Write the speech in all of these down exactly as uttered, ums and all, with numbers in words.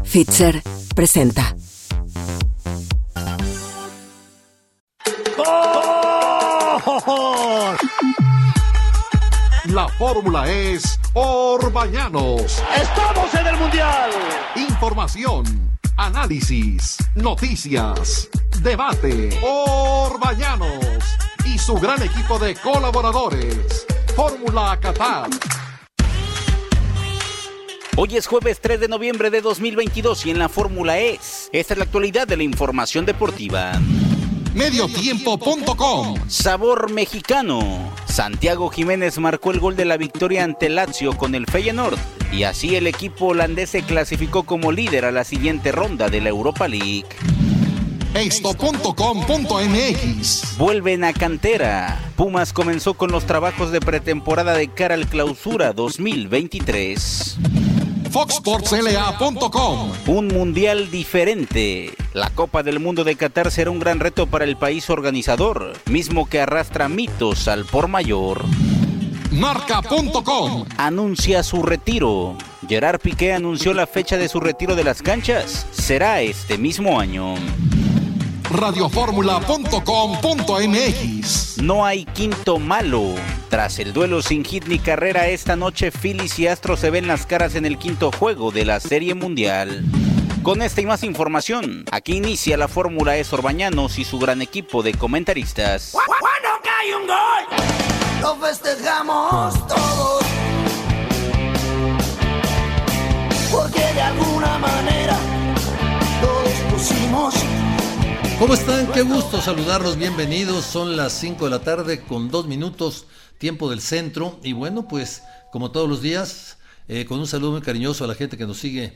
Fitzer presenta. ¡Oh! La fórmula es Orbañanos. ¡Estamos en el Mundial! Información, análisis, noticias, debate. Orbañanos y su gran equipo de colaboradores. Fórmula Qatar. Hoy es jueves tres de noviembre de dos mil veintidós y en la Fórmula E S. Esta es la actualidad de la información deportiva. Mediotiempo punto com. Sabor mexicano. Santiago Jiménez marcó el gol de la victoria ante Lazio con el Feyenoord y así el equipo holandés se clasificó como líder a la siguiente ronda de la Europa League. Esto punto com punto m x. Vuelven a cantera. Pumas comenzó con los trabajos de pretemporada de cara al Clausura dos mil veintitrés. Fox Sports L A punto com. Un mundial diferente. La Copa del Mundo de Qatar será un gran reto para el país organizador, mismo que arrastra mitos al por mayor. Marca punto com. Anuncia su retiro. Gerard Piqué anunció la fecha de su retiro de las canchas. Será este mismo año. Radioformula punto com punto m x. No hay quinto malo. Tras el duelo sin hit ni carrera esta noche, Phillies y Astros se ven las caras en el quinto juego de la Serie Mundial. Con esta y más información, aquí inicia la Fórmula E S Orbañanos y su gran equipo de comentaristas. Cuando cae un gol, lo festejamos todos, porque de alguna manera todos pusimos. ¿Cómo están? Qué gusto saludarlos, bienvenidos. Son las cinco de la tarde con dos minutos, tiempo del centro. Y bueno, pues como todos los días, eh, con un saludo muy cariñoso a la gente que nos sigue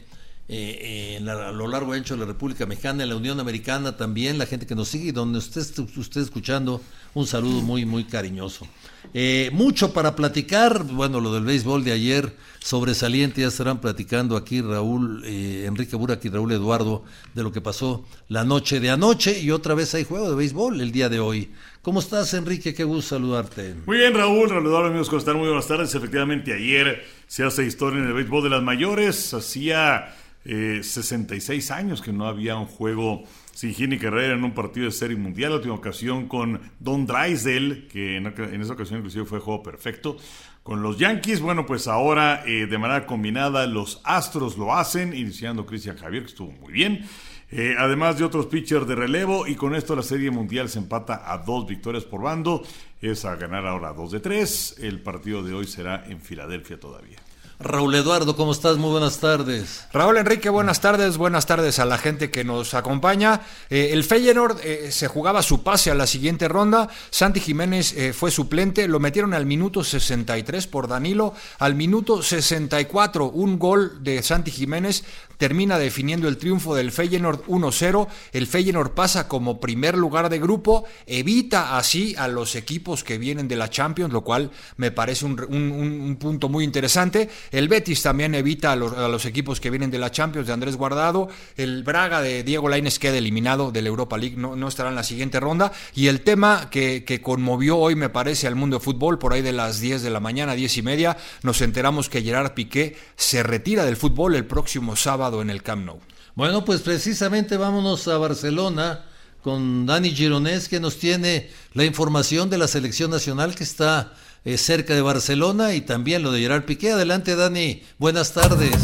eh, en la, a lo largo y ancho de la República Mexicana, en la Unión Americana también, la gente que nos sigue y donde usted esté escuchando, un saludo muy, muy cariñoso. Eh, mucho para platicar, bueno, lo del béisbol de ayer, sobresaliente, ya estarán platicando aquí Raúl, eh, Enrique Burak y Raúl Eduardo de lo que pasó la noche de anoche y otra vez hay juego de béisbol el día de hoy. ¿Cómo estás, Enrique? Qué gusto saludarte. Muy bien, Raúl, Raúl Eduardo, amigos, ¿cómo están? Muy buenas tardes. Efectivamente, ayer se hace historia en el béisbol de las mayores. Hacía eh, sesenta y seis años que no había un juego sin hit ni carrera en un partido de Serie Mundial. La última ocasión con Don Drysdale, que en, en esa ocasión inclusive fue juego perfecto. Con los Yankees, bueno, pues ahora eh, de manera combinada los Astros lo hacen, iniciando Cristian Javier, que estuvo muy bien. Eh, además de otros pitchers de relevo, y con esto la Serie Mundial se empata a dos victorias por bando. Es a ganar ahora dos de tres. El partido de hoy será en Filadelfia todavía. Raúl Eduardo, ¿cómo estás? Muy buenas tardes. Raúl Enrique, buenas tardes, buenas tardes a la gente que nos acompaña. Eh, el Feyenoord eh, se jugaba su pase a la siguiente ronda. Santi Jiménez eh, fue suplente, lo metieron al minuto sesenta y tres por Danilo. Al minuto sesenta y cuatro, un gol de Santi Jiménez termina definiendo el triunfo del Feyenoord uno cero. El Feyenoord pasa como primer lugar de grupo, evita así a los equipos que vienen de la Champions, lo cual me parece un, un, un punto muy interesante. El Betis también evita a los, a los equipos que vienen de la Champions de Andrés Guardado. El Braga de Diego Lainez queda eliminado de la Europa League, no, no estará en la siguiente ronda. Y el tema que, que conmovió hoy, me parece, al mundo de fútbol, por ahí de las diez de la mañana, diez y media, nos enteramos que Gerard Piqué se retira del fútbol el próximo sábado en el Camp Nou. Bueno, pues precisamente vámonos a Barcelona con Dani Gironès, que nos tiene la información de la selección nacional que está eh, cerca de Barcelona y también lo de Gerard Piqué. Adelante, Dani, buenas tardes.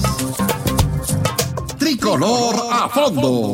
Tricolor a fondo.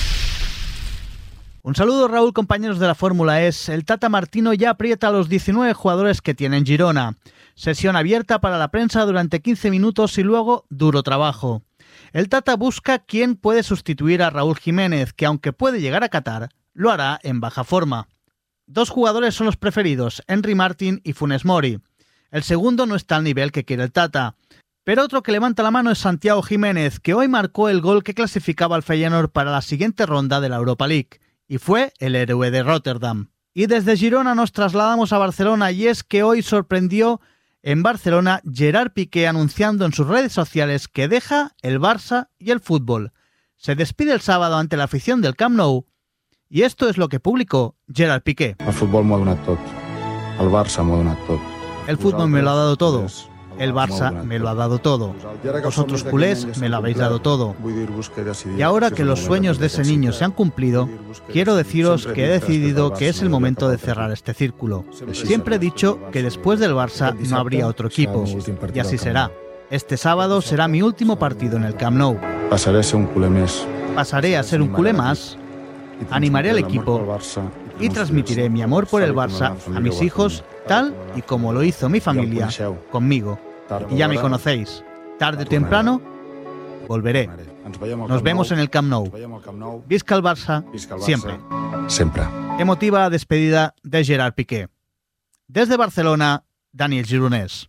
Un saludo, Raúl, compañeros de la Fórmula E S. El Tata Martino ya aprieta a los diecinueve jugadores que tiene en Girona. Sesión abierta para la prensa durante quince minutos y luego duro trabajo. El Tata busca quién puede sustituir a Raúl Jiménez, que aunque puede llegar a Qatar, lo hará en baja forma. Dos jugadores son los preferidos, Henry Martin y Funes Mori. El segundo no está al nivel que quiere el Tata. Pero otro que levanta la mano es Santiago Jiménez, que hoy marcó el gol que clasificaba al Feyenoord para la siguiente ronda de la Europa League, y fue el héroe de Rotterdam. Y desde Girona nos trasladamos a Barcelona, y es que hoy sorprendió en Barcelona Gerard Piqué anunciando en sus redes sociales que deja el Barça y el fútbol. Se despide el sábado ante la afición del Camp Nou, y esto es lo que publicó Gerard Piqué. El fútbol m'ho ha donat tot. El Barça m'ho ha donat tot. El fútbol me lo ha dado todo. El Barça me lo ha dado todo. Vosotros culés me lo habéis dado todo. Y ahora que los sueños de ese niño se han cumplido, quiero deciros que he decidido que es el momento de cerrar este círculo. Siempre he dicho que después del Barça no habría otro equipo. Y así será. Este sábado será mi último partido en el Camp Nou. Pasaré a ser un culé más. Pasaré a ser un culé más. Animaré al equipo y transmitiré mi amor por el Barça a mis hijos tal y como lo hizo mi familia conmigo. Y ya me conocéis. Tarde o temprano volveré. Nos vemos en el Camp Nou. Visca el Barça, siempre. Siempre. Emotiva despedida de Gerard Piqué. Desde Barcelona, Daniel Gironès.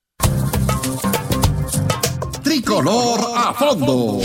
Tricolor a fondo.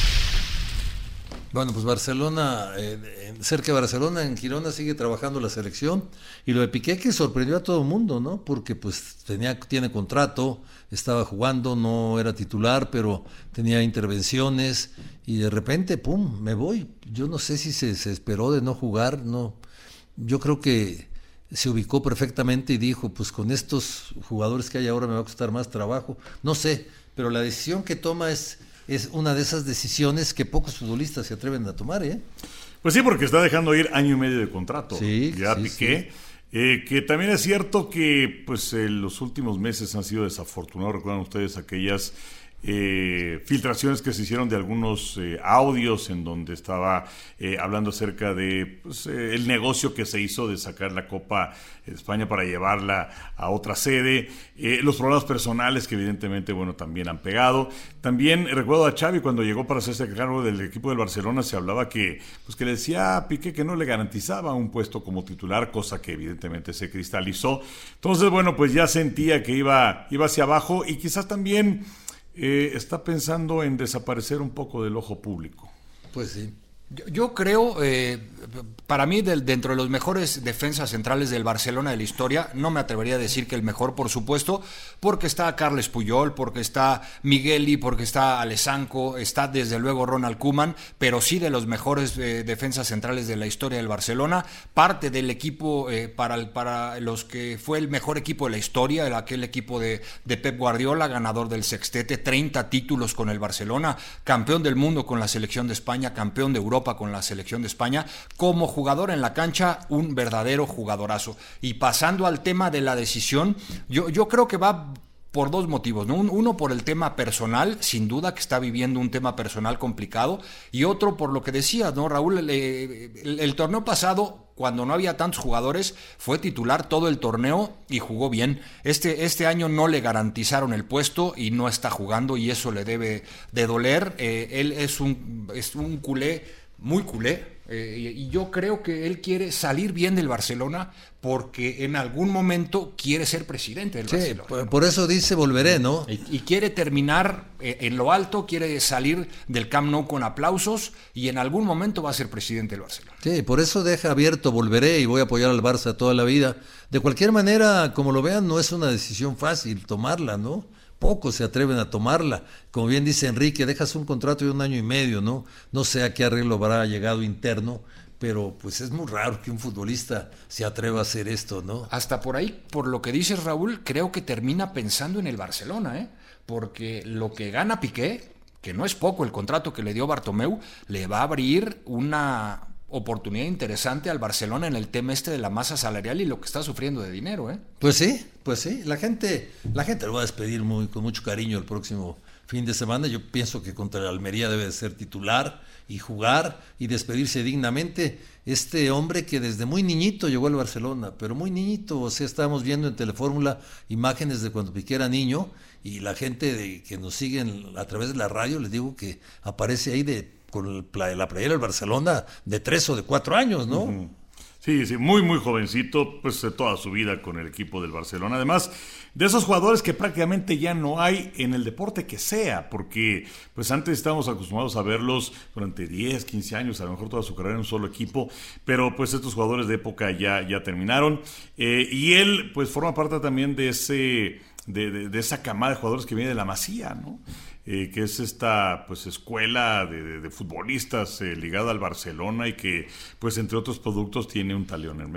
Bueno, pues Barcelona, eh, cerca de Barcelona, en Girona sigue trabajando la selección, y lo de Piqué que sorprendió a todo el mundo, ¿no? Porque pues tenía, tiene contrato, estaba jugando, no era titular, pero tenía intervenciones, y de repente, pum, me voy. Yo no sé si se, se esperó de no jugar, no. Yo creo que se ubicó perfectamente y dijo, pues con estos jugadores que hay ahora me va a costar más trabajo. No sé, pero la decisión que toma es... es una de esas decisiones que pocos futbolistas se atreven a tomar, ¿eh? Pues sí, porque está dejando ir año y medio de contrato. Sí, ya sí, Piqué. Sí. Eh, que también es cierto que pues eh, los últimos meses han sido desafortunados. Recuerdan ustedes aquellas eh, filtraciones que se hicieron de algunos eh, audios en donde estaba eh, hablando acerca de pues, eh, el negocio que se hizo de sacar la Copa de España para llevarla a otra sede, eh, los problemas personales que evidentemente bueno también han pegado. También eh, recuerdo a Xavi cuando llegó para hacerse cargo del equipo del Barcelona, se hablaba que pues que le decía a Piqué que no le garantizaba un puesto como titular, cosa que evidentemente se cristalizó. Entonces bueno, pues ya sentía que iba, iba hacia abajo, y quizás también Eh, está pensando en desaparecer un poco del ojo público. Pues sí. Yo, yo creo, eh, para mí, del, dentro de los mejores defensas centrales del Barcelona de la historia, no me atrevería a decir que el mejor, por supuesto, porque está Carles Puyol, porque está Migueli, porque está Alessanco, está desde luego Ronald Koeman, pero sí de los mejores eh, defensas centrales de la historia del Barcelona, parte del equipo eh, para, para los que fue el mejor equipo de la historia, el, aquel equipo de, de Pep Guardiola, ganador del sextete, treinta títulos con el Barcelona, campeón del mundo con la selección de España, campeón de Europa con la selección de España. Como jugador en la cancha, un verdadero jugadorazo. Y pasando al tema de la decisión, yo, yo creo que va por dos motivos, ¿no? Uno por el tema personal, sin duda que está viviendo un tema personal complicado, y otro por lo que decías, ¿no, Raúl? El, el, el torneo pasado, cuando no había tantos jugadores, fue titular todo el torneo y jugó bien. Este, este año no le garantizaron el puesto y no está jugando, y eso le debe de doler. Eh, él es un, es un culé, muy culé, eh, y, y yo creo que él quiere salir bien del Barcelona porque en algún momento quiere ser presidente del sí, Barcelona. Por, por eso dice volveré, ¿no? Y, y quiere terminar eh, en lo alto, quiere salir del Camp Nou con aplausos, y en algún momento va a ser presidente del Barcelona. Sí, por eso deja abierto volveré y voy a apoyar al Barça toda la vida. De cualquier manera, como lo vean, no es una decisión fácil tomarla, ¿no? Pocos se atreven a tomarla. Como bien dice Enrique, dejas un contrato de un año y medio, ¿no? No sé a qué arreglo habrá llegado interno, pero pues es muy raro que un futbolista se atreva a hacer esto, ¿no? Hasta por ahí, por lo que dices, Raúl, creo que termina pensando en el Barcelona, ¿eh? Porque lo que gana Piqué, que no es poco el contrato que le dio Bartomeu, le va a abrir una oportunidad interesante al Barcelona en el tema este de la masa salarial y lo que está sufriendo de dinero, ¿eh? Pues sí, pues sí, la gente, la gente lo va a despedir muy, con mucho cariño el próximo fin de semana. Yo pienso que contra el Almería debe de ser titular y jugar y despedirse dignamente. Este hombre que desde muy niñito llegó al Barcelona, pero muy niñito, o sea, estábamos viendo en Telefórmula imágenes de cuando Piqué era niño, y la gente de, que nos siguen a través de la radio, les digo que aparece ahí de con el, la playera del Barcelona de tres o de cuatro años, ¿no? Uh-huh. Sí, sí, muy, muy jovencito, pues toda su vida con el equipo del Barcelona. Además, de esos jugadores que prácticamente ya no hay en el deporte que sea, porque pues antes estábamos acostumbrados a verlos durante diez, quince años, a lo mejor toda su carrera en un solo equipo, pero pues estos jugadores de época ya, ya terminaron. Eh, y él, pues forma parte también de ese, de, de, de esa camada de jugadores que viene de la Masía, ¿no? Eh, que es esta pues escuela de, de, de futbolistas eh, ligada al Barcelona, y que pues entre otros productos tiene un tal Lionel Messi.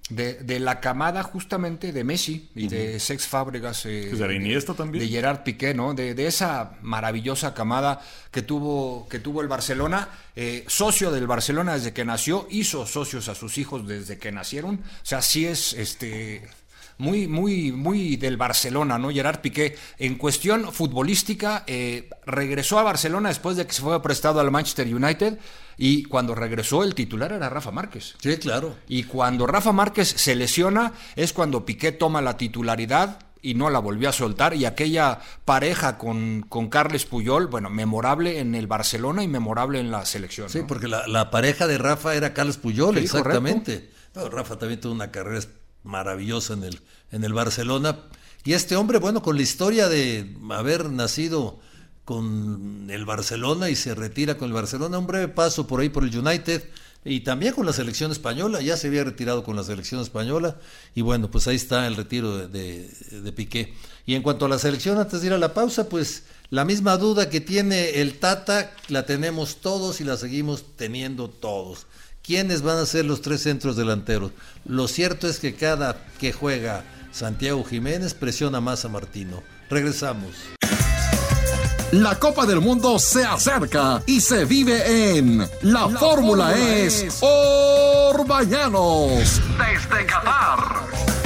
de, de la camada justamente de Messi y uh-huh. de Cesc Fábregas, eh, de Iniesta también, de Gerard Piqué, ¿no? De, de esa maravillosa camada que tuvo, que tuvo el Barcelona, eh, socio del Barcelona desde que nació, hizo socios a sus hijos desde que nacieron, o sea, sí es este muy, muy, muy del Barcelona, ¿no? Gerard Piqué, en cuestión futbolística, eh, regresó a Barcelona después de que se fue prestado al Manchester United. Y cuando regresó, el titular era Rafa Márquez. Sí, claro. Y cuando Rafa Márquez se lesiona, es cuando Piqué toma la titularidad y no la volvió a soltar. Y aquella pareja con, con Carles Puyol, bueno, memorable en el Barcelona y memorable en la selección, Sí, ¿no? porque la, la pareja de Rafa era Carles Puyol, sí, exactamente. No, Rafa también tuvo una carrera maravillosa en el, en el Barcelona. Y este hombre, bueno, con la historia de haber nacido con el Barcelona y se retira con el Barcelona, un breve paso por ahí por el United y también con la selección española, ya se había retirado con la selección española y bueno, pues ahí está el retiro de, de, de Piqué. Y en cuanto a la selección, antes de ir a la pausa, pues la misma duda que tiene el Tata, la tenemos todos y la seguimos teniendo todos. ¿Quiénes van a ser los tres centros delanteros? Lo cierto es que cada que juega Santiago Jiménez presiona más a Martino. Regresamos. La Copa del Mundo se acerca y se vive en La, La Fórmula, Fórmula es, es Orbañanos desde Qatar.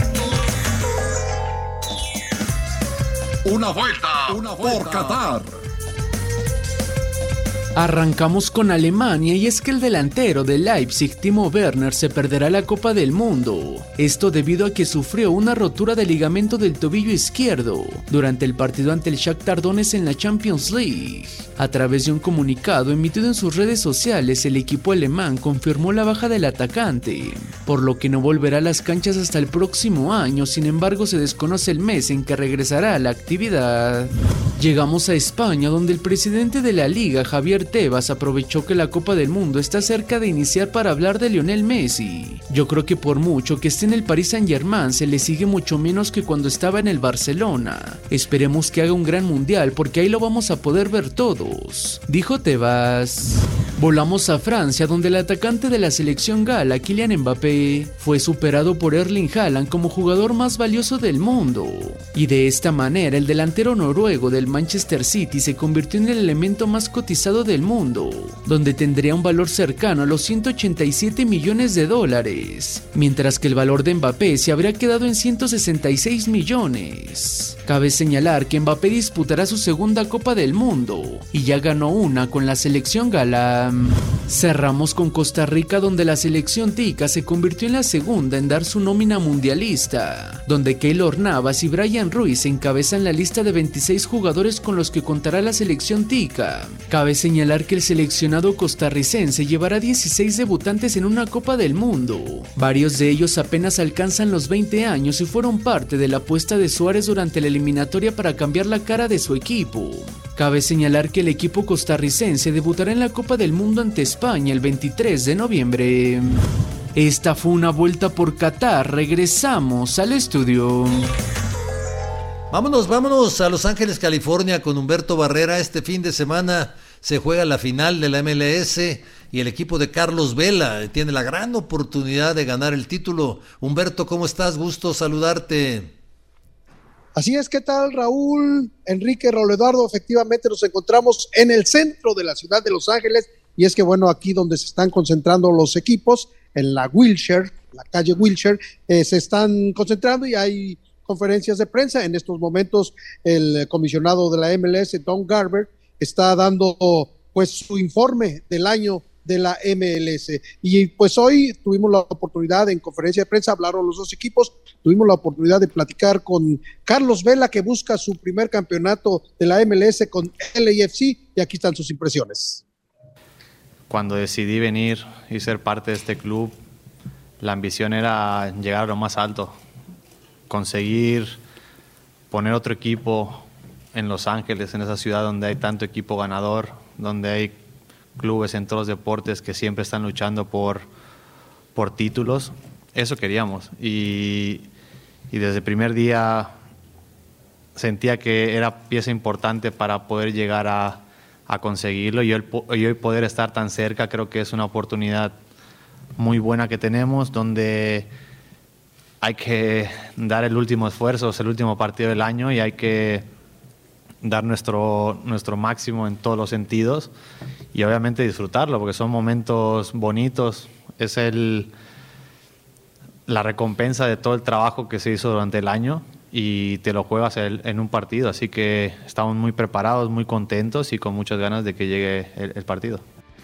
Una vuelta, Una vuelta por Qatar. Arrancamos con Alemania y es que el delantero de Leipzig, Timo Werner, se perderá la Copa del Mundo. Esto debido a que sufrió una rotura de ligamento del tobillo izquierdo durante el partido ante el Shakhtar Donetsk en la Champions League. A través de un comunicado emitido en sus redes sociales, el equipo alemán confirmó la baja del atacante, por lo que no volverá a las canchas hasta el próximo año. Sin embargo, se desconoce el mes en que regresará a la actividad. Llegamos a España, donde el presidente de la Liga, Javier Tebas, aprovechó que la Copa del Mundo está cerca de iniciar para hablar de Lionel Messi. Yo creo que por mucho que esté en el Paris Saint-Germain, se le sigue mucho menos que cuando estaba en el Barcelona. Esperemos que haga un gran mundial, porque ahí lo vamos a poder ver todos, dijo Tebas. Volamos a Francia, donde el atacante de la selección gala, Kylian Mbappé, fue superado por Erling Haaland como jugador más valioso del mundo. Y de esta manera, el delantero noruego del Manchester City se convirtió en el elemento más cotizado del mundo, donde tendría un valor cercano a los ciento ochenta y siete millones de dólares, mientras que el valor de Mbappé se habría quedado en ciento sesenta y seis millones. Cabe señalar que Mbappé disputará su segunda Copa del Mundo y ya ganó una con la selección gala. Cerramos con Costa Rica, donde la selección tica se convirtió en la segunda en dar su nómina mundialista, donde Keylor Navas y Brian Ruiz encabezan la lista de veintiséis jugadores con los que contará la selección tica. Cabe señalar que el seleccionado costarricense llevará dieciséis debutantes en una Copa del Mundo. Varios de ellos apenas alcanzan los veinte años y fueron parte de la apuesta de Suárez durante la eliminatoria para cambiar la cara de su equipo. Cabe señalar que el equipo costarricense debutará en la Copa del Mundo ante España el veintitrés de noviembre. Esta fue una vuelta por Qatar. Regresamos al estudio. Vámonos, vámonos a Los Ángeles, California, con Humberto Barrera. Este fin de semana se juega la final de la M L S y el equipo de Carlos Vela tiene la gran oportunidad de ganar el título. Humberto, ¿cómo estás? Gusto saludarte. Así es, ¿qué tal, Raúl? Enrique, Raúl Eduardo, efectivamente nos encontramos en el centro de la ciudad de Los Ángeles, y es que, bueno, aquí donde se están concentrando los equipos, en la Wilshire, la calle Wilshire, eh, se están concentrando y hay conferencias de prensa. En estos momentos, el comisionado de la M L S, Don Garber, está dando, pues, su informe del año de la M L S. Y pues hoy tuvimos la oportunidad en conferencia de prensa, hablaron los dos equipos, tuvimos la oportunidad de platicar con Carlos Vela, que busca su primer campeonato de la M L S con L A F C, y aquí están sus impresiones. Cuando decidí venir y ser parte de este club, la ambición era llegar a lo más alto, conseguir poner otro equipo en Los Ángeles, en esa ciudad donde hay tanto equipo ganador, donde hay clubes en todos los deportes que siempre están luchando por, por títulos. Eso queríamos, y, y desde el primer día sentía que era pieza importante para poder llegar a, a conseguirlo, y hoy, y hoy poder estar tan cerca creo que es una oportunidad muy buena que tenemos, donde hay que dar el último esfuerzo, es el último partido del año y hay que dar nuestro, nuestro máximo en todos los sentidos y obviamente disfrutarlo, porque son momentos bonitos, es el, la recompensa de todo el trabajo que se hizo durante el año y te lo juegas en un partido, así que estamos muy preparados, muy contentos y con muchas ganas de que llegue el, el partido.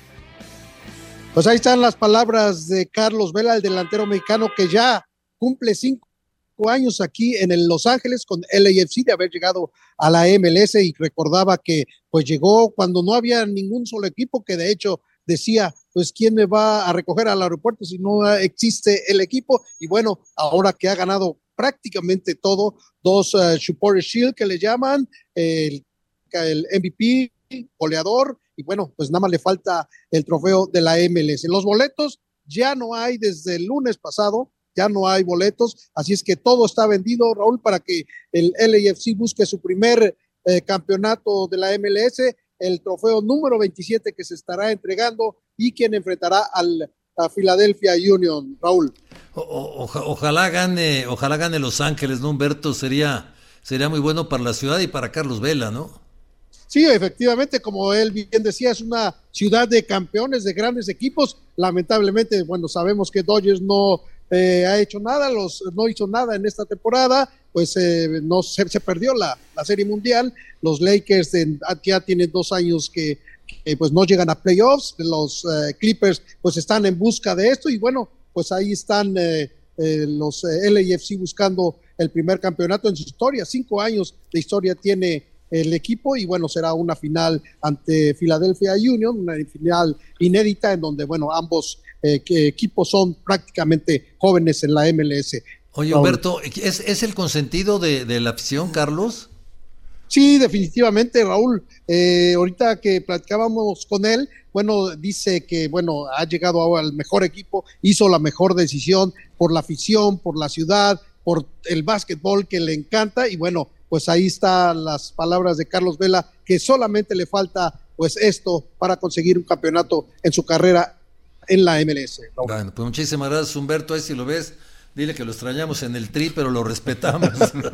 Pues ahí están las palabras de Carlos Vela, el delantero mexicano que ya cumple cinco años aquí en el Los Ángeles con L A F C de haber llegado a la M L S, y recordaba que pues llegó cuando no había ningún solo equipo, que de hecho decía, pues quién me va a recoger al aeropuerto si no existe el equipo, y bueno, ahora que ha ganado prácticamente todo, dos uh, Supporter Shield que le llaman, el, el M V P, goleador, y bueno, pues nada más le falta el trofeo de la M L S. Los boletos ya no hay desde el lunes pasado, ya no hay boletos, así es que todo está vendido, Raúl, para que el L A F C busque su primer eh, campeonato de la M L S, el trofeo número veintisiete que se estará entregando y quien enfrentará al a Philadelphia Union, Raúl. O, o, ojalá gane, ojalá gane Los Ángeles, ¿no, Humberto? Sería, sería muy bueno para la ciudad y para Carlos Vela, ¿no? Sí, efectivamente, como él bien decía, es una ciudad de campeones, de grandes equipos. Lamentablemente, bueno, sabemos que Dodgers no eh, ha hecho nada, los, no hizo nada en esta temporada, pues eh, no se, se perdió la, la Serie Mundial. Los Lakers de, ya tienen dos años que, que pues no llegan a playoffs. Los eh, Clippers pues están en busca de esto y bueno, pues ahí están eh, eh, los eh, L A F C buscando el primer campeonato en su historia. Cinco años de historia tiene el equipo y bueno, será una final ante Philadelphia Union, una final inédita en donde bueno, ambos eh, equipos son prácticamente jóvenes en la M L S. Oye, Humberto, ¿es, es el consentido de, de la afición, Carlos? Sí, definitivamente, Raúl. Eh, ahorita que platicábamos con él, bueno, dice que bueno, ha llegado al mejor equipo, hizo la mejor decisión por la afición, por la ciudad, por el básquetbol que le encanta y bueno, pues ahí están las palabras de Carlos Vela, que solamente le falta pues esto para conseguir un campeonato en su carrera en la M L S. ¿No? Bueno, pues muchísimas gracias, Humberto. Ahí si lo ves, dile que lo extrañamos en el Tri, pero lo respetamos.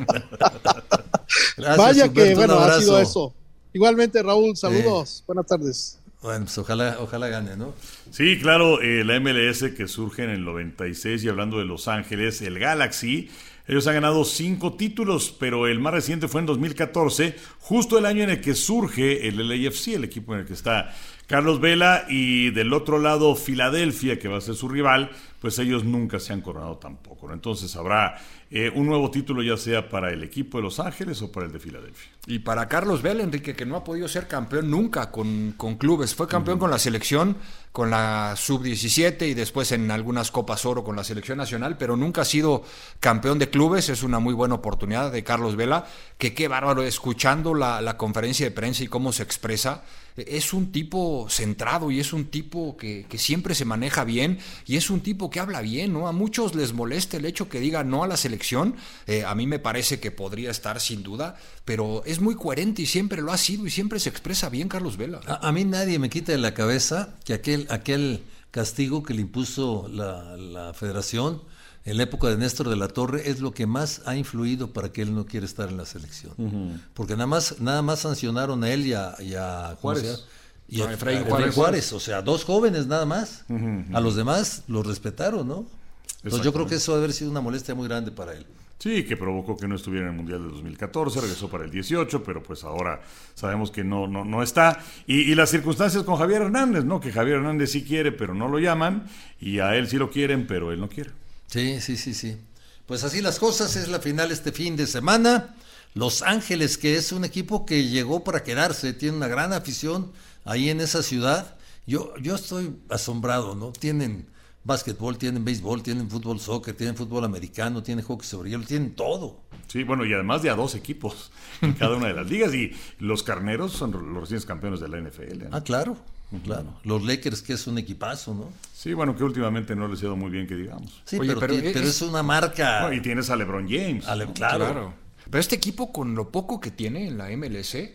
Gracias, Vaya Humberto, que bueno, ha sido eso. Igualmente, Raúl, saludos. Eh, Buenas tardes. Bueno, pues ojalá, ojalá gane, ¿no? Sí, claro, eh, la M L S que surge en el noventa y seis y hablando de Los Ángeles, el Galaxy. Ellos han ganado cinco títulos, pero el más reciente fue en dos mil catorce, justo el año en el que surge el L A F C, el equipo en el que está Carlos Vela, y del otro lado Filadelfia, que va a ser su rival, pues ellos nunca se han coronado tampoco, ¿no? Entonces habrá eh, un nuevo título ya sea para el equipo de Los Ángeles o para el de Filadelfia. Y para Carlos Vela, Enrique, que no ha podido ser campeón nunca con, con clubes, fue campeón uh-huh. con la selección, con la sub diecisiete y después en algunas Copas Oro con la selección nacional, pero nunca ha sido campeón de clubes. Es una muy buena oportunidad de Carlos Vela, que qué bárbaro, escuchando la, la conferencia de prensa y cómo se expresa, es un tipo centrado y es un tipo que, que siempre se maneja bien y es un tipo que habla bien, ¿no? A muchos les molesta el hecho que diga no a la selección, eh, a mí me parece que podría estar sin duda, pero es muy coherente y siempre lo ha sido y siempre se expresa bien Carlos Vela. A, a mí nadie me quita de la cabeza que aquel, aquel castigo que le impuso la, la federación en la época de Néstor de la Torre es lo que más ha influido para que él no quiera estar en la selección. Uh-huh. Porque nada más nada más sancionaron a él y a, y a Juárez. Y a, a Efraín Juárez. Juárez, o sea, dos jóvenes nada más. Uh-huh, uh-huh. A los demás los respetaron, ¿no? Entonces yo creo que eso debe haber sido una molestia muy grande para él. Sí, que provocó que no estuviera en el Mundial de dos mil catorce, regresó para el dieciocho, pero pues ahora sabemos que no, no, no está. Y, y las circunstancias con Javier Hernández, ¿no? Que Javier Hernández sí quiere, pero no lo llaman, y a él sí lo quieren, pero él no quiere. Sí, sí, sí, sí. Pues así las cosas, es la final este fin de semana. Los Ángeles, que es un equipo que llegó para quedarse, tiene una gran afición ahí en esa ciudad. Yo, yo estoy asombrado, ¿no? Tienen básquetbol, tienen béisbol, tienen fútbol, soccer, tienen fútbol americano, tienen hockey sobre hielo, tienen todo. Sí, bueno, y además de a dos equipos en cada una de las ligas, y los Carneros son los recientes campeones de la N F L, ¿no? Ah, claro. Claro, los Lakers, que es un equipazo, ¿no? Sí, bueno, que últimamente no les ha ido muy bien, que digamos. Sí, Oye, pero, pero, t- es, pero es una marca. No, y tienes a LeBron James. A Le- claro. claro. Pero este equipo, con lo poco que tiene en la M L S,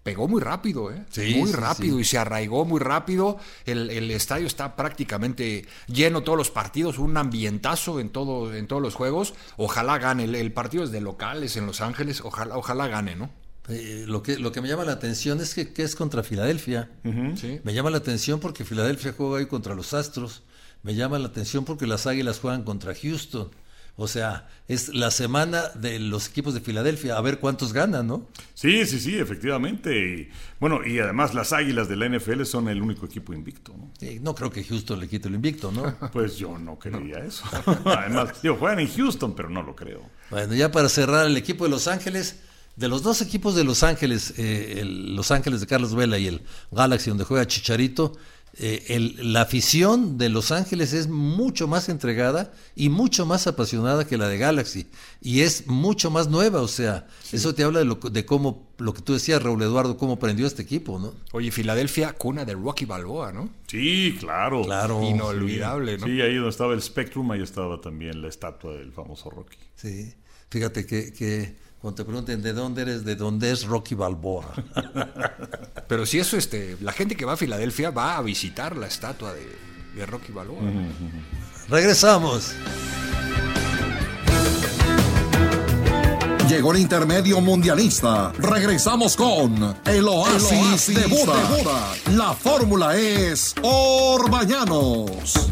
pegó muy rápido, ¿eh? Sí, muy sí, rápido sí. y se arraigó muy rápido. El, el estadio está prácticamente lleno todos los partidos, un ambientazo en, todo, en todos los juegos. Ojalá gane, el, el partido es de locales en Los Ángeles, ojalá, ojalá gane, ¿no? Eh, lo, que, lo que me llama la atención es que, que es contra Filadelfia. Uh-huh. Sí. Me llama la atención porque Filadelfia juega ahí contra los Astros. Me llama la atención porque las Águilas juegan contra Houston. O sea, es la semana de los equipos de Filadelfia, a ver cuántos ganan, ¿no? Sí, sí, sí, efectivamente. Y, bueno, y además las Águilas de la N F L son el único equipo invicto, ¿no? Sí, no creo que Houston le quite el invicto, ¿no? Pues yo no creía eso. Además, digo, juegan en Houston, pero no lo creo. Bueno, ya para cerrar, el equipo de Los Ángeles, de los dos equipos de Los Ángeles, eh, el Los Ángeles de Carlos Vela y el Galaxy donde juega Chicharito, Eh, el, la afición de Los Ángeles es mucho más entregada y mucho más apasionada que la de Galaxy, y es mucho más nueva, o sea, sí. Eso te habla de, lo, de cómo, lo que tú decías, Raúl Eduardo, cómo prendió este equipo, ¿no? Oye, Filadelfia, cuna de Rocky Balboa, ¿no? Sí, claro. Claro. Inolvidable, sí. ¿no? Sí, ahí donde estaba el Spectrum, ahí estaba también la estatua del famoso Rocky. Sí, fíjate que... que cuando te pregunten de dónde eres, de dónde es Rocky Balboa. Pero si eso, este, la gente que va a Filadelfia va a visitar la estatua de, de Rocky Balboa. Uh-huh. Regresamos. Llegó el intermedio mundialista. Regresamos con el Oasis, el Oasis de Buda. De Buda. La fórmula es Orbañanos.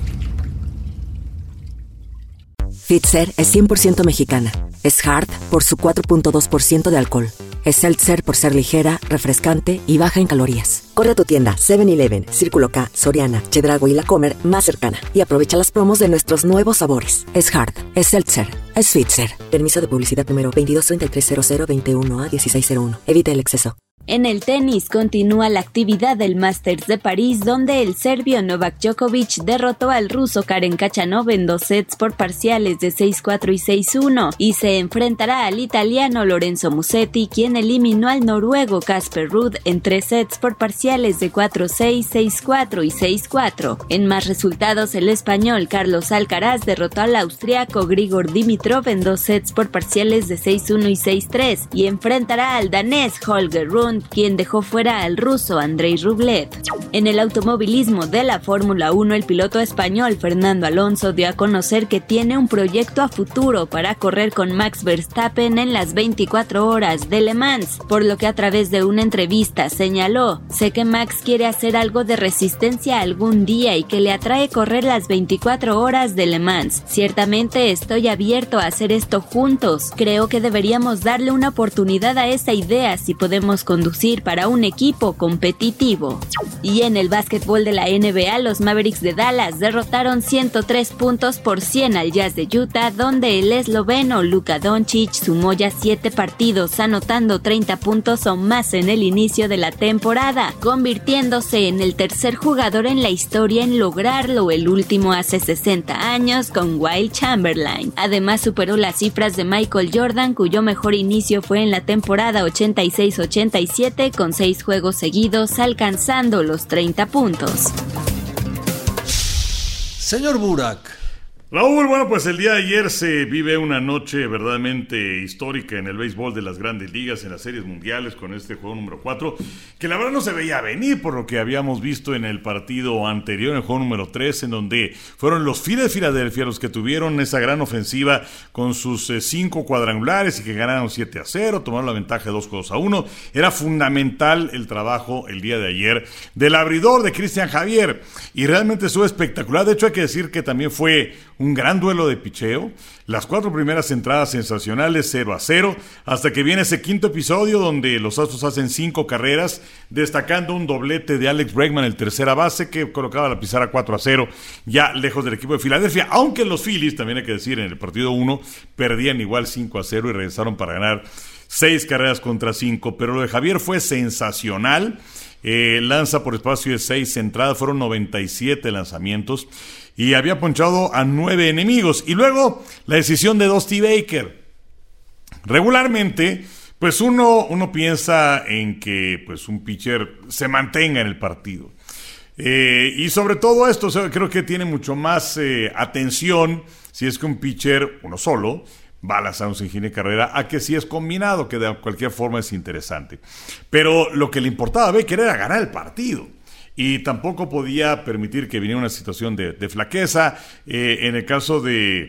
Fitzer es cien por ciento mexicana. Es Hard por su cuatro punto dos por ciento de alcohol. Es Seltzer por ser ligera, refrescante y baja en calorías. Corre a tu tienda seven eleven, Círculo K, Soriana, Chedraui y La Comer más cercana y aprovecha las promos de nuestros nuevos sabores. Es Hard, es Seltzer, es Fitzer. Permiso de publicidad número veintidós treinta y tres cero cero veintiuno a dieciséis cero uno. Evita el exceso. En el tenis continúa la actividad del Masters de París, donde el serbio Novak Djokovic derrotó al ruso Karen Khachanov en dos sets por parciales de seis cuatro y seis uno y se enfrentará al italiano Lorenzo Musetti, quien eliminó al noruego Casper Ruud en tres sets por parciales de cuatro seis, seis cuatro y seis cuatro. En más resultados, el español Carlos Alcaraz derrotó al austriaco Grigor Dimitrov en dos sets por parciales de seis uno y seis tres y enfrentará al danés Holger Rune, quien dejó fuera al ruso Andrei Rublev. En el automovilismo de la Fórmula uno, el piloto español Fernando Alonso dio a conocer que tiene un proyecto a futuro para correr con Max Verstappen en las veinticuatro horas de Le Mans, por lo que a través de una entrevista señaló: sé que Max quiere hacer algo de resistencia algún día y que le atrae correr las veinticuatro horas de Le Mans. Ciertamente estoy abierto a hacer esto juntos. Creo que deberíamos darle una oportunidad a esa idea si podemos conducir para un equipo competitivo. Y en el básquetbol de la N B A, los Mavericks de Dallas derrotaron ciento tres puntos por cien al Jazz de Utah, donde el esloveno Luka Doncic sumó ya siete partidos, anotando treinta puntos o más en el inicio de la temporada, convirtiéndose en el tercer jugador en la historia en lograrlo, el último hace sesenta años con Wilt Chamberlain. Además superó las cifras de Michael Jordan, cuyo mejor inicio fue en la temporada ochenta y seis ochenta y siete con seis juegos seguidos alcanzando los treinta puntos. Señor Burak. Raúl, bueno, pues el día de ayer se vive una noche verdaderamente histórica en el béisbol de las grandes ligas, en las series mundiales, con este juego número cuatro, que la verdad no se veía venir por lo que habíamos visto en el partido anterior, en el juego número tres, en donde fueron los Phillies de Filadelfia los que tuvieron esa gran ofensiva con sus eh, cinco cuadrangulares y que ganaron siete a cero, tomaron la ventaja de dos juegos a uno. Era fundamental el trabajo el día de ayer del abridor de Cristian Javier y realmente estuvo espectacular. De hecho, hay que decir que también fue un gran duelo de picheo, las cuatro primeras entradas sensacionales, cero a cero, hasta que viene ese quinto episodio donde los Astros hacen cinco carreras, destacando un doblete de Alex Bregman, el tercera base, que colocaba la pizarra cuatro a cero, ya lejos del equipo de Filadelfia, aunque los Phillies, también hay que decir, en el partido uno, perdían igual cinco a cero y regresaron para ganar seis carreras contra cinco, pero lo de Javier fue sensacional. Eh, lanza por espacio de seis entradas, fueron noventa y siete lanzamientos y había ponchado a nueve enemigos. Y luego la decisión de Dusty Baker. Regularmente, pues uno, uno piensa en que pues un pitcher se mantenga en el partido. Eh, y sobre todo esto, o sea, creo que tiene mucho más eh, atención si es que un pitcher, uno solo, va a lanzar un sin hit ni carrera a que sí es combinado, que de cualquier forma es interesante. Pero lo que le importaba a Baker era ganar el partido. Y tampoco podía permitir que viniera una situación de, de flaqueza. Eh, en el caso de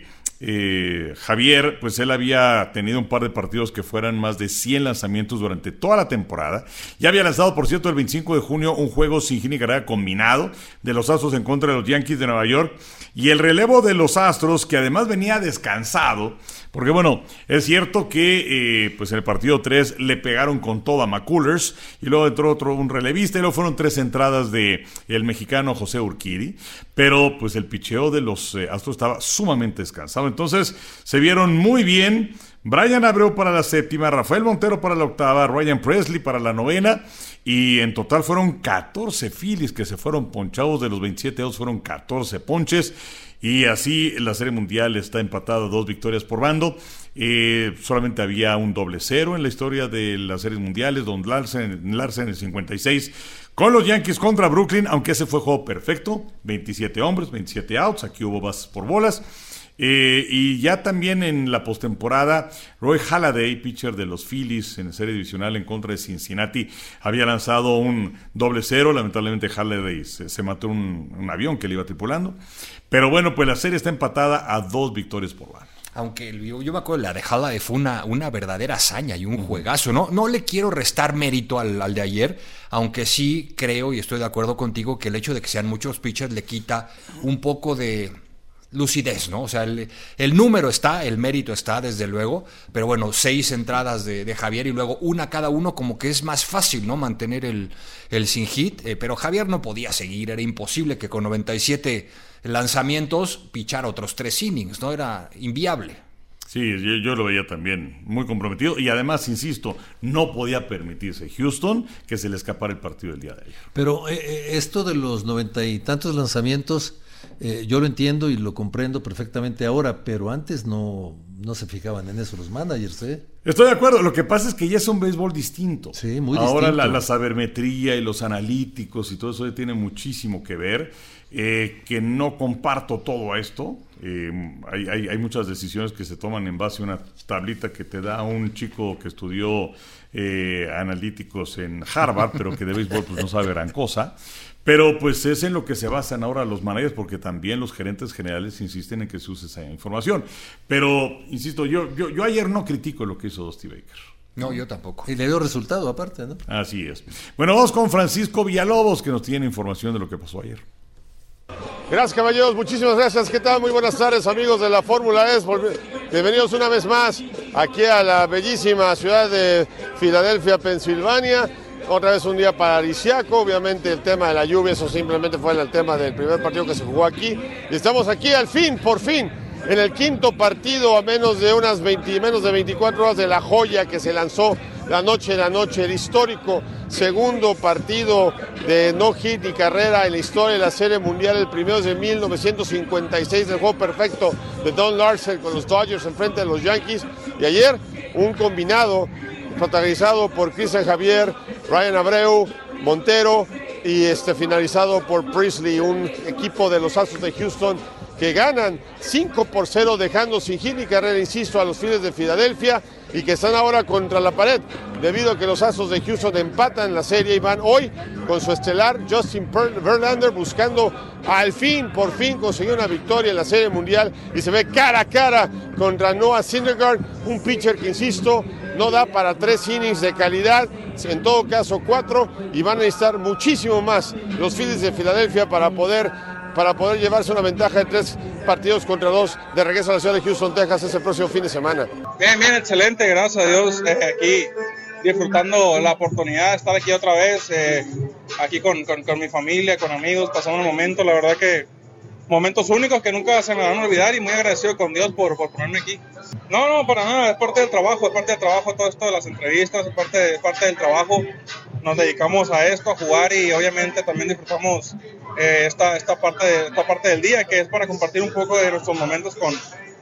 eh, Javier, pues él había tenido un par de partidos que fueran más de cien lanzamientos durante toda la temporada. Ya había lanzado, por cierto, el veinticinco de junio un juego sin hit ni carrera combinado de los Astros en contra de los Yankees de Nueva York. Y el relevo de los Astros, que además venía descansado, porque bueno, es cierto que eh, pues en el partido tres le pegaron con todo a McCullers, y luego entró otro, un relevista, y luego fueron tres entradas de el mexicano José Urquidy, pero pues el picheo de los eh, Astros estaba sumamente descansado. Entonces se vieron muy bien. Brian Abreu para la séptima, Rafael Montero para la octava, Ryan Presley para la novena, y en total fueron catorce Phillies que se fueron ponchados. De los veintisiete outs fueron catorce ponches, y así la Serie Mundial está empatada, dos victorias por bando. Eh, solamente había un doble cero en la historia de las Series Mundiales, Don Larsen, Larsen en cincuenta y seis con los Yankees contra Brooklyn, aunque ese fue juego perfecto, veintisiete hombres, veintisiete outs, aquí hubo bases por bolas. Eh, y ya también en la postemporada, Roy Halladay, pitcher de los Phillies en serie divisional en contra de Cincinnati, había lanzado un doble cero. Lamentablemente Halladay se, se mató un, un avión que le iba tripulando. Pero bueno, pues la serie está empatada a dos victorias por bando. Aunque yo, yo me acuerdo, la de Halladay fue una, una verdadera hazaña y un juegazo. No, no le quiero restar mérito al, al de ayer, aunque sí creo y estoy de acuerdo contigo que el hecho de que sean muchos pitchers le quita un poco de lucidez, ¿no? O sea, el, el número está, el mérito está, desde luego, pero bueno, seis entradas de, de Javier y luego una cada uno, como que es más fácil, ¿no? Mantener el, el sin hit, eh, pero Javier no podía seguir, era imposible que con noventa y siete lanzamientos pichara otros tres innings, ¿no? Era inviable. Sí, yo, yo lo veía también muy comprometido, y además, insisto, no podía permitirse Houston que se le escapara el partido del día de ayer. Pero eh, esto de los noventa y tantos lanzamientos, Eh, yo lo entiendo y lo comprendo perfectamente ahora, pero antes no, no se fijaban en eso los managers, ¿eh? Estoy de acuerdo, lo que pasa es que ya es un béisbol distinto. Sí, muy ahora distinto. La, la sabermetría y los analíticos y todo eso tiene muchísimo que ver, eh, que no comparto todo esto. Eh, hay, hay, hay muchas decisiones que se toman en base a una tablita que te da un chico que estudió eh, analíticos en Harvard, pero que de béisbol pues no sabe gran cosa. Pero pues es en lo que se basan ahora los managers, porque también los gerentes generales insisten en que se use esa información. Pero, insisto, yo, yo, yo ayer no critico lo que hizo Dusty Baker. No, yo tampoco. Y le dio resultado aparte, ¿no? Así es. Bueno, vamos con Francisco Villalobos, que nos tiene información de lo que pasó ayer. Gracias, caballeros, muchísimas gracias. ¿Qué tal? Muy buenas tardes, amigos de la Fórmula E. Bienvenidos una vez más aquí a la bellísima ciudad de Filadelfia, Pensilvania. Otra vez un día paradisíaco, obviamente el tema de la lluvia, eso simplemente fue el tema del primer partido que se jugó aquí. Y estamos aquí al fin, por fin, en el quinto partido a menos de unas veinte, menos de veinticuatro horas de la joya que se lanzó la noche de la noche, el histórico segundo partido de no hit ni carrera en la historia de la Serie Mundial, el primero desde mil novecientos cincuenta y seis, del juego perfecto de Don Larsen con los Dodgers en frente de los Yankees. Y ayer un combinado protagonizado por Cristian Javier, Ryan Abreu, Montero y este, finalizado por Presley, un equipo de los Astros de Houston que ganan cinco por cero, dejando sin hit ni carrera, insisto, a los Phillies de Filadelfia, y que están ahora contra la pared debido a que los Astros de Houston empatan la serie y van hoy con su estelar Justin Verlander buscando al fin, por fin conseguir una victoria en la Serie Mundial, y se ve cara a cara contra Noah Syndergaard, un pitcher que, insisto, no da para tres innings de calidad, en todo caso cuatro, y van a necesitar muchísimo más los Phillies de Filadelfia para poder, para poder llevarse una ventaja de tres partidos contra dos de regreso a la ciudad de Houston, Texas, ese próximo fin de semana. Bien, bien, excelente, gracias a Dios, eh, aquí disfrutando la oportunidad de estar aquí otra vez, eh, aquí con, con, con mi familia, con amigos, pasando un momento, la verdad que momentos únicos que nunca se me van a olvidar, y muy agradecido con Dios por, por ponerme aquí. No, no, para nada, es parte del trabajo, es parte del trabajo todo esto de las entrevistas, es parte, es parte del trabajo. Nos dedicamos a esto, a jugar, y obviamente también disfrutamos eh, esta, esta, parte de, esta parte del día, que es para compartir un poco de nuestros momentos con,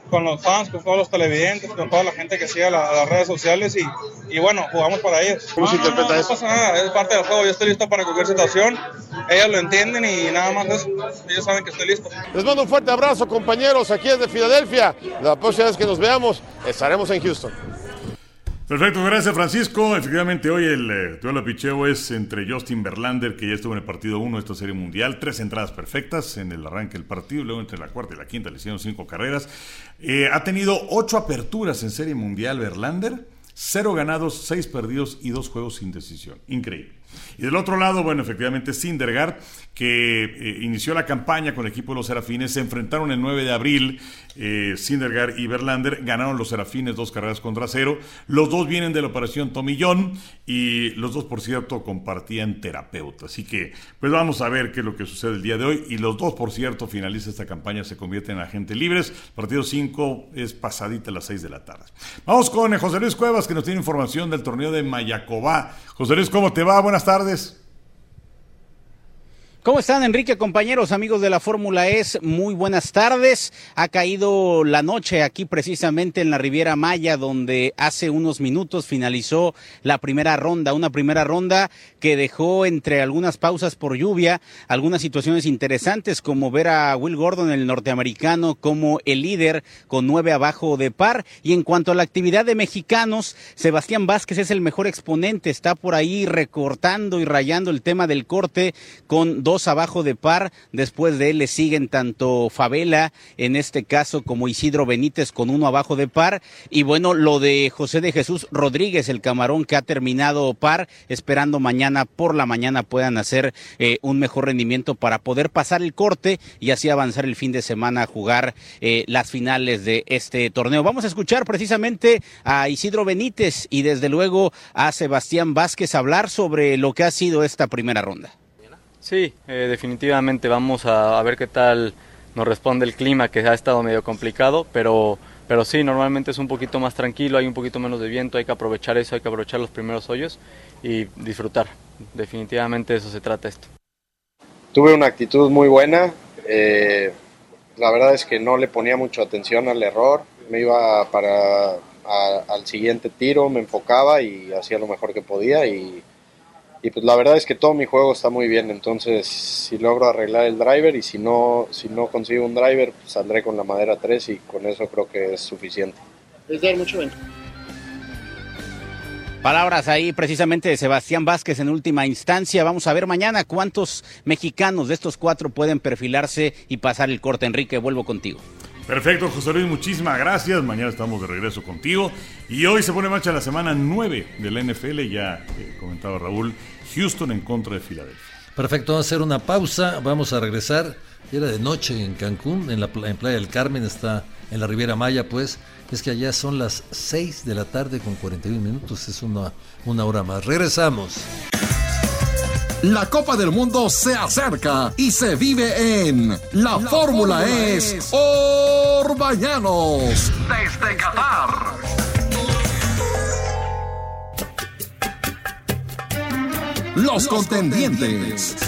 con los fans, con todos los televidentes, con toda la gente que sigue la, las redes sociales y, y bueno, jugamos para ellos. ¿Cómo se interpreta no, no, eso? No pasa nada, es parte del juego, yo estoy listo para cualquier situación, ellos lo entienden y nada más eso, ellos saben que estoy listo. Les mando un fuerte abrazo, compañeros, aquí desde Filadelfia. La próxima vez que nos veamos estaremos en Houston. Perfecto, gracias Francisco. Efectivamente hoy el eh, duelo de picheo es entre Justin Verlander, que ya estuvo en el partido uno de esta serie mundial, tres entradas perfectas en el arranque del partido, luego entre la cuarta y la quinta le hicieron cinco carreras. Eh, ha tenido ocho aperturas en serie mundial Verlander, cero ganados, seis perdidos y dos juegos sin decisión. Increíble. Y del otro lado, bueno, efectivamente Syndergaard, que eh, inició la campaña con el equipo de los Serafines, se enfrentaron el nueve de abril, eh, Syndergaard y Verlander, ganaron los Serafines dos carreras contra cero, los dos vienen de la operación Tommy John y los dos, por cierto, compartían terapeuta, así que pues vamos a ver qué es lo que sucede el día de hoy, y los dos, por cierto, finaliza esta campaña, se convierten en agentes libres. Partido cinco es pasadita a las seis de la tarde. Vamos con eh, José Luis Cuevas, que nos tiene información del torneo de Mayacobá. José Luis, ¿cómo te va? Buenas tardes. ¿Cómo están, Enrique, compañeros, amigos de la Fórmula E S? Muy buenas tardes. Ha caído la noche aquí precisamente en la Riviera Maya, donde hace unos minutos finalizó la primera ronda, una primera ronda que dejó entre algunas pausas por lluvia, algunas situaciones interesantes, como ver a Will Gordon, el norteamericano, como el líder con nueve abajo de par. Y en cuanto a la actividad de mexicanos, Sebastián Vázquez es el mejor exponente, está por ahí recortando y rayando el tema del corte con dos abajo de par. Después de él le siguen tanto Favela, en este caso, como Isidro Benítez con uno abajo de par. Y bueno, lo de José de Jesús Rodríguez, el camarón, que ha terminado par, esperando mañana por la mañana puedan hacer eh, un mejor rendimiento para poder pasar el corte y así avanzar el fin de semana a jugar eh, las finales de este torneo. Vamos a escuchar precisamente a Isidro Benítez y desde luego a Sebastián Vázquez hablar sobre lo que ha sido esta primera ronda. Sí, eh, definitivamente vamos a, a ver qué tal nos responde el clima, que ha estado medio complicado, pero, pero sí, normalmente es un poquito más tranquilo, hay un poquito menos de viento, hay que aprovechar eso, hay que aprovechar los primeros hoyos y disfrutar. Definitivamente de eso se trata esto. Tuve una actitud muy buena, eh, la verdad es que no le ponía mucha atención al error, me iba para a, al siguiente tiro, me enfocaba y hacía lo mejor que podía y Y pues la verdad es que todo mi juego está muy bien, entonces si logro arreglar el driver y si no, si no consigo un driver, pues saldré con la madera tres y con eso creo que es suficiente. Es dar mucho bien. Palabras ahí precisamente de Sebastián Vázquez en última instancia. Vamos a ver mañana cuántos mexicanos de estos cuatro pueden perfilarse y pasar el corte. Enrique, vuelvo contigo. Perfecto, José Luis, muchísimas gracias. Mañana estamos de regreso contigo. Y hoy se pone en marcha la semana nueve de la N F L. Ya eh, comentaba Raúl, Houston en contra de Filadelfia. Perfecto, vamos a hacer una pausa. Vamos a regresar. Era de noche en Cancún, en la en Playa del Carmen, está en la Riviera Maya, pues. Es que allá son las seis de la tarde con cuarenta y un minutos. Es una, una hora más. Regresamos. La Copa del Mundo se acerca y se vive en La, la Fórmula es Orbañanos desde Qatar. Los contendientes.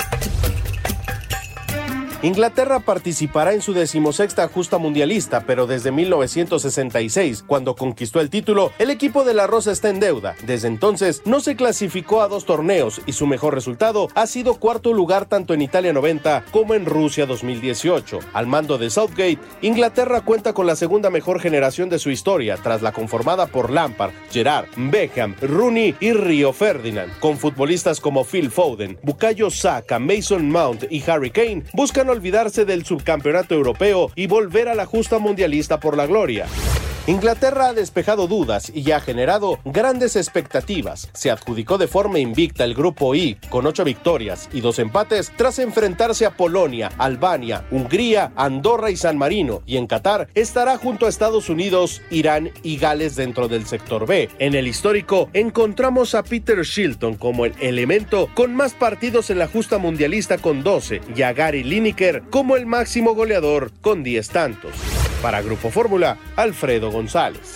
Inglaterra participará en su decimosexta justa mundialista, pero desde mil novecientos sesenta y seis, cuando conquistó el título, el equipo de la Rosa está en deuda. Desde entonces, no se clasificó a dos torneos y su mejor resultado ha sido cuarto lugar tanto en Italia noventa como en Rusia dos mil dieciocho. Al mando de Southgate, Inglaterra cuenta con la segunda mejor generación de su historia, tras la conformada por Lampard, Gerrard, Beckham, Rooney y Rio Ferdinand. Con futbolistas como Phil Foden, Bukayo Saka, Mason Mount y Harry Kane, buscan olvidarse del subcampeonato europeo y volver a la justa mundialista por la gloria. Inglaterra ha despejado dudas y ha generado grandes expectativas. Se adjudicó de forma invicta el grupo I, con ocho victorias y dos empates, tras enfrentarse a Polonia, Albania, Hungría, Andorra y San Marino, y en Qatar estará junto a Estados Unidos, Irán y Gales dentro del sector B. En el histórico encontramos a Peter Shilton como el elemento con más partidos en la justa mundialista con doce, y a Gary Lineker como el máximo goleador con diez tantos. Para Grupo Fórmula, Alfredo González.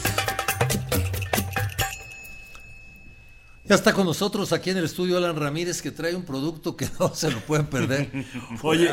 Ya está con nosotros aquí en el estudio Alan Ramírez, que trae un producto que no se lo pueden perder. Oye,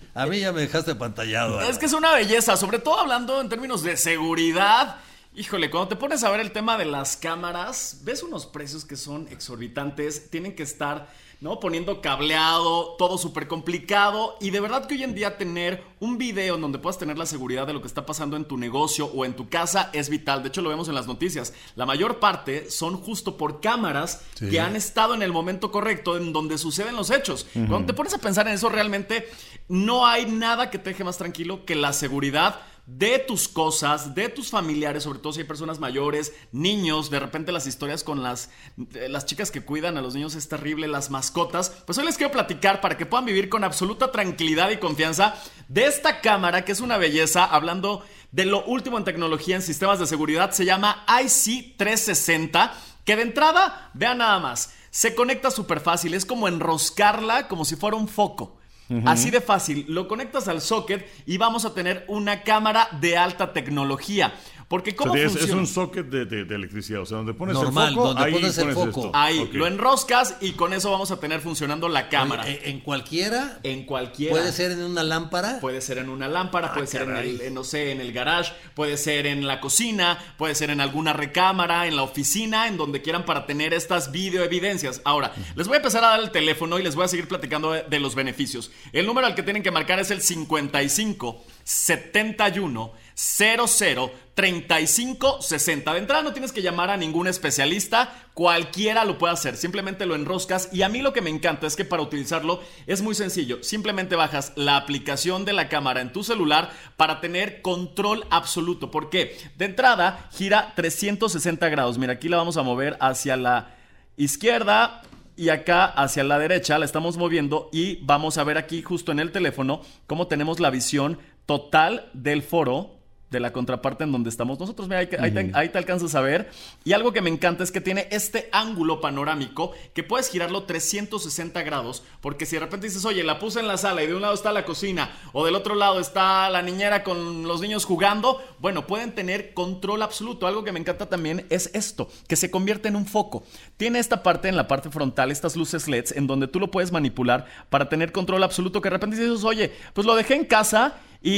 A mí ya me dejaste apantallado. Es que es una belleza, sobre todo hablando en términos de seguridad. Híjole, cuando te pones a ver el tema de las cámaras, ves unos precios que son exorbitantes, tienen que estar, ¿no?, poniendo cableado, todo súper complicado, y de verdad que hoy en día tener un video en donde puedas tener la seguridad de lo que está pasando en tu negocio o en tu casa es vital. De hecho, lo vemos en las noticias. La mayor parte son justo por cámaras sí. que han estado en el momento correcto en donde suceden los hechos. Uh-huh. Cuando te pones a pensar en eso, realmente no hay nada que te deje más tranquilo que la seguridad de tus cosas, de tus familiares, sobre todo si hay personas mayores, niños. De repente las historias con las, las chicas que cuidan a los niños es terrible, las mascotas. Pues hoy les quiero platicar para que puedan vivir con absoluta tranquilidad y confianza de esta cámara que es una belleza, hablando de lo último en tecnología en sistemas de seguridad. Se llama I C trescientos sesenta, que de entrada, vean nada más, se conecta súper fácil, es como enroscarla como si fuera un foco. Uh-huh. Así de fácil, lo conectas al socket y vamos a tener una cámara de alta tecnología. Porque ¿cómo o sea, es, funciona? Es un socket de, de, de electricidad, o sea, donde pones Normal, el foco, donde ahí pones el pones foco. esto. Ahí, okay. lo enroscas y con eso vamos a tener funcionando la cámara. Oye, ¿en cualquiera? En cualquiera. ¿Puede ser en una lámpara? Puede ser en una lámpara, ah, puede ser en el, en, no sé, en el garage, puede ser en la cocina, puede ser en alguna recámara, en la oficina, en donde quieran, para tener estas videoevidencias. Ahora, les voy a empezar a dar el teléfono y les voy a seguir platicando de, de los beneficios. El número al que tienen que marcar es el cincuenta y cinco, setenta y uno, cero cero, treinta y cinco, sesenta. De entrada no tienes que llamar a ningún especialista, cualquiera lo puede hacer, simplemente lo enroscas. Y a mí lo que me encanta es que para utilizarlo es muy sencillo, simplemente bajas la aplicación de la cámara en tu celular para tener control absoluto. ¿Por qué? De entrada gira trescientos sesenta grados, mira, aquí la vamos a mover hacia la izquierda y acá hacia la derecha, la estamos moviendo y vamos a ver aquí justo en el teléfono cómo tenemos la visión total del foro de la contraparte en donde estamos nosotros. Mira, ahí, ahí, te, ahí te alcanzas a ver. Y algo que me encanta es que tiene este ángulo panorámico que puedes girarlo trescientos sesenta grados, porque si de repente dices, oye, la puse en la sala y de un lado está la cocina o del otro lado está la niñera con los niños jugando, bueno, pueden tener control absoluto. Algo que me encanta también es esto, que se convierte en un foco. Tiene esta parte en la parte frontal, estas luces L E Ds, en donde tú lo puedes manipular para tener control absoluto, que de repente dices, oye, pues lo dejé en casa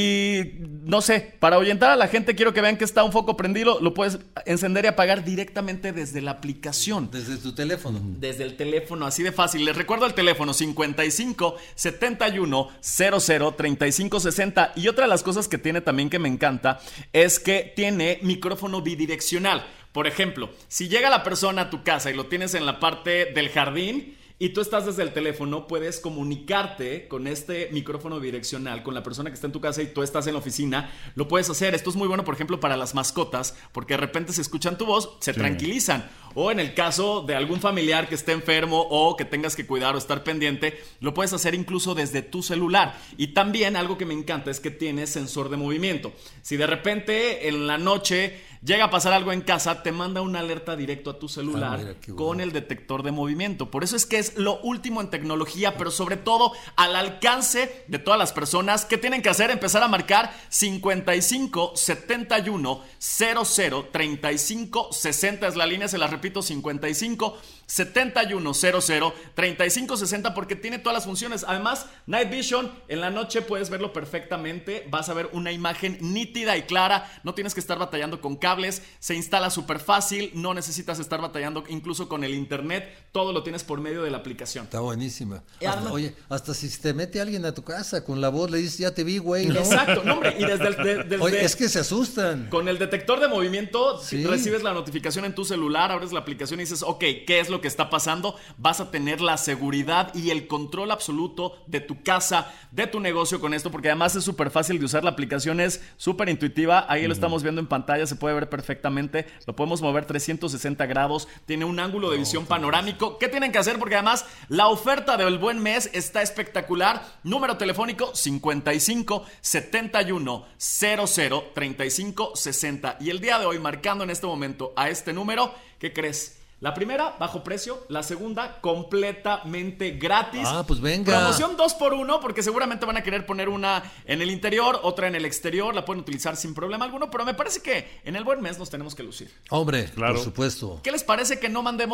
y no sé, para ahuyentar a la gente quiero que vean que está un foco prendido, lo puedes encender y apagar directamente desde la aplicación. Desde tu teléfono. Desde el teléfono, así de fácil. Les recuerdo el teléfono cincuenta y cinco, setenta y uno, cero cero, treinta y cinco, sesenta. Y otra de las cosas que tiene también que me encanta es que tiene micrófono bidireccional. Por ejemplo, si llega la persona a tu casa y lo tienes en la parte del jardín y tú estás desde el teléfono, puedes comunicarte con este micrófono bidireccional con la persona que está en tu casa y tú estás en la oficina. Lo puedes hacer. Esto es muy bueno, por ejemplo, para las mascotas, porque de repente se escuchan tu voz, se sí. tranquilizan. O en el caso de algún familiar que esté enfermo o que tengas que cuidar o estar pendiente, lo puedes hacer incluso desde tu celular. Y también algo que me encanta es que tiene sensor de movimiento. Si de repente en la noche llega a pasar algo en casa, te manda una alerta directo a tu celular ah, mira, con bueno. el detector de movimiento. Por eso es que es lo último en tecnología, pero sobre todo al alcance de todas las personas. ¿Qué tienen que hacer? Empezar a marcar cincuenta y cinco, setenta y uno, cero cero, treinta y cinco, sesenta es la línea, se las repito, cincuenta y cinco, setenta y uno, cero cero, treinta y cinco, sesenta, porque tiene todas las funciones. Además, Night Vision, en la noche puedes verlo perfectamente, vas a ver una imagen nítida y clara, no tienes que estar batallando con cables, se instala súper fácil, no necesitas estar batallando incluso con el internet, todo lo tienes por medio de la aplicación. Está buenísima. Hasta, oye, hasta si te mete alguien a tu casa con la voz, le dices, ya te vi, güey, ¿no? Exacto, no, hombre, y desde el... De, desde, oye, es que se asustan. Con el detector de movimiento, sí. recibes la notificación en tu celular, abres la aplicación y dices, ok, ¿qué es lo que está pasando? Vas a tener la seguridad y el control absoluto de tu casa, de tu negocio con esto, porque además es súper fácil de usar. La aplicación es súper intuitiva, ahí uh-huh. lo estamos viendo en pantalla, se puede ver perfectamente, lo podemos mover trescientos sesenta grados, tiene un ángulo de visión oh, panorámico. ¿Qué tienen que hacer? Porque además la oferta del buen mes está espectacular. Número telefónico cincuenta y cinco, setenta y uno, cero cero, treinta y cinco, sesenta. Y el día de hoy, marcando en este momento a este número, ¿qué crees? La primera, bajo precio. La segunda, completamente gratis. Ah, pues venga. Promoción dos por uno, porque seguramente van a querer poner una en el interior, otra en el exterior. La pueden utilizar sin problema alguno, pero me parece que en el buen mes nos tenemos que lucir. Hombre, claro. Por supuesto. ¿Qué les parece que no mandemos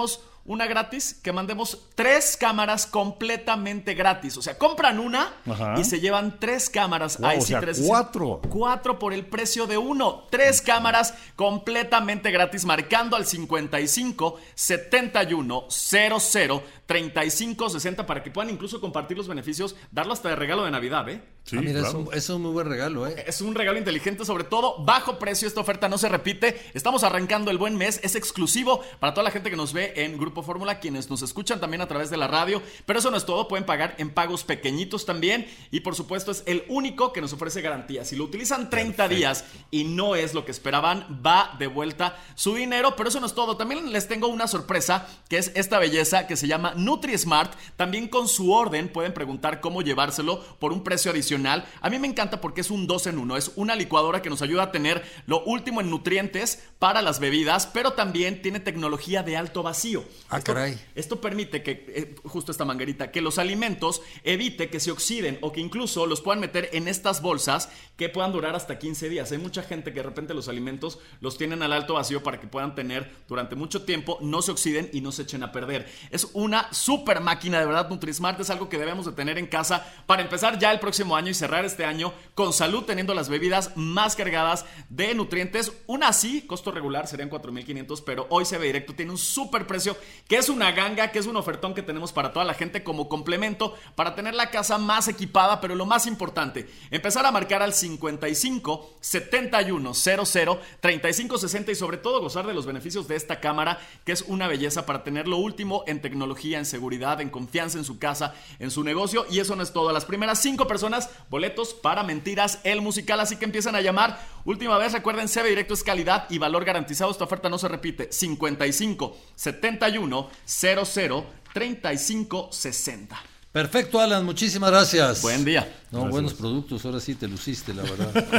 una gratis, que mandemos tres cámaras completamente gratis. O sea, compran una Ajá. y se llevan tres cámaras. Wow, Ahí o sí, sea, tres, cuatro. Cuatro por el precio de uno. Tres cámaras completamente gratis, marcando al cincuenta y cinco, setenta y uno, cero cero, treinta y cinco, sesenta para que puedan incluso compartir los beneficios, darlo hasta de regalo de Navidad, ¿eh? Sí, ah, mira, claro. es, un, es un muy buen regalo, ¿eh? Es un regalo inteligente, sobre todo bajo precio. Esta oferta no se repite. Estamos arrancando el buen mes. Es exclusivo para toda la gente que nos ve en Grupo Fórmula, quienes nos escuchan también a través de la radio. Pero eso no es todo. Pueden pagar en pagos pequeñitos también. Y por supuesto es el único que nos ofrece garantía. Si lo utilizan treinta Perfecto. días y no es lo que esperaban, va de vuelta su dinero. Pero eso no es todo. También les tengo una sorpresa, que es esta belleza que se llama NutriSmart. También con su orden pueden preguntar cómo llevárselo por un precio adicional. A mí me encanta porque es un dos en uno. Es una licuadora que nos ayuda a tener lo último en nutrientes para las bebidas, pero también tiene tecnología de alto vacío. Ah, esto, caray. Esto permite que, eh, justo esta manguerita, que los alimentos evite que se oxiden o que incluso los puedan meter en estas bolsas que puedan durar hasta quince días. Hay mucha gente que de repente los alimentos los tienen al alto vacío para que puedan tener durante mucho tiempo, no se oxiden y no se echen a perder. Es una super máquina, de verdad. NutriSmart es algo que debemos de tener en casa para empezar ya el próximo año y cerrar este año con salud, teniendo las bebidas más cargadas de nutrientes. Una así, costo regular serían cuatro mil quinientos, pero hoy C B Directo tiene un súper precio, que es una ganga, que es un ofertón que tenemos para toda la gente como complemento para tener la casa más equipada. Pero lo más importante, empezar a marcar al cincuenta y cinco, setenta y uno, cero cero, treinta y cinco, sesenta y sobre todo gozar de los beneficios de esta cámara, que es una belleza para tener lo último en tecnología, en seguridad, en confianza en su casa, en su negocio. Y eso no es todo. Las primeras cinco personas, boletos para Mentiras, el musical, así que empiezan a llamar. Última vez, recuerden, C B Directo es calidad y valor garantizado. Esta oferta no se repite. cincuenta y cinco, setenta y uno, cero cero, treinta y cinco, sesenta. Perfecto, Alan, muchísimas gracias. Buen día. No, Gracias. Buenos productos, ahora sí te luciste, la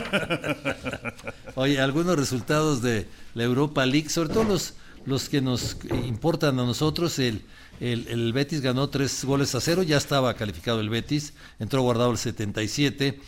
verdad. Oye, algunos resultados de la Europa League, sobre todo los, los que nos importan a nosotros. El El, el Betis ganó tres goles a cero, ya estaba calificado el Betis, entró guardado el setenta y siete,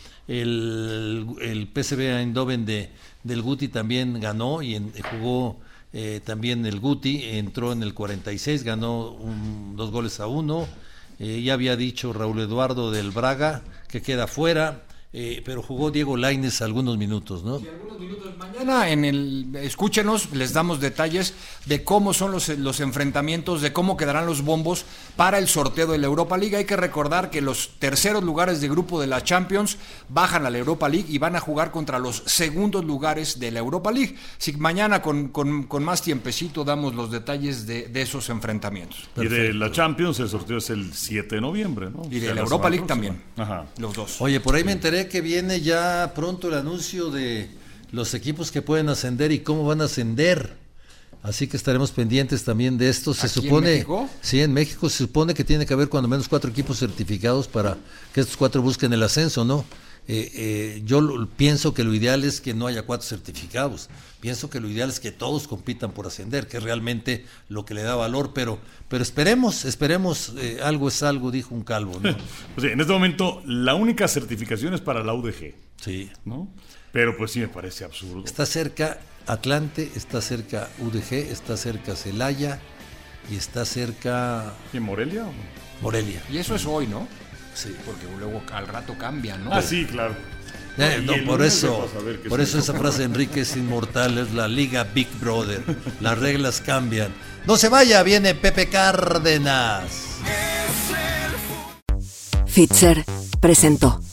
el, el P S V Eindhoven de, del Guti también ganó y en, jugó eh, también el Guti, entró en el cuarenta y seis, ganó un, dos goles a uno, eh, ya había dicho Raúl Eduardo del Braga que queda fuera. Eh, pero jugó Diego Lainez algunos minutos, ¿no? Sí, algunos minutos. Mañana en el escúchenos, les damos detalles de cómo son los, los enfrentamientos, de cómo quedarán los bombos para el sorteo de la Europa League. Hay que recordar que los terceros lugares de grupo de la Champions bajan a la Europa League y van a jugar contra los segundos lugares de la Europa League. Si mañana con, con, con más tiempecito damos los detalles de, de esos enfrentamientos. Perfecto. Y de la Champions el sorteo es el siete de noviembre, ¿no? Y de o sea, la Europa League próxima. También. Ajá. Los dos. Oye, por ahí me enteré que viene ya pronto el anuncio de los equipos que pueden ascender y cómo van a ascender. Así que estaremos pendientes también de esto. Se supone, en México? Sí, en México se supone que tiene que haber cuando menos cuatro equipos certificados para que estos cuatro busquen el ascenso, ¿no? Eh, eh, yo lo, pienso que lo ideal es que no haya cuatro certificados. Pienso que lo ideal es que todos compitan por ascender, que es realmente lo que le da valor, pero pero esperemos, esperemos, eh, algo es algo, dijo un calvo, ¿no? Pues sí, en este momento la única certificación es para la U D G. Sí. ¿No? Pero pues sí me parece absurdo. Está cerca Atlante, está cerca U D G, está cerca Celaya y está cerca... ¿En Morelia? O? Morelia. Y eso es hoy, ¿no? Sí. Porque luego al rato cambian, ¿no? Ah, sí, claro. Eh, no, por eso, por eso esa frase de Enrique es inmortal, es la Liga Big Brother. Las reglas cambian. No se vaya, viene Pepe Cárdenas. Fitzer presentó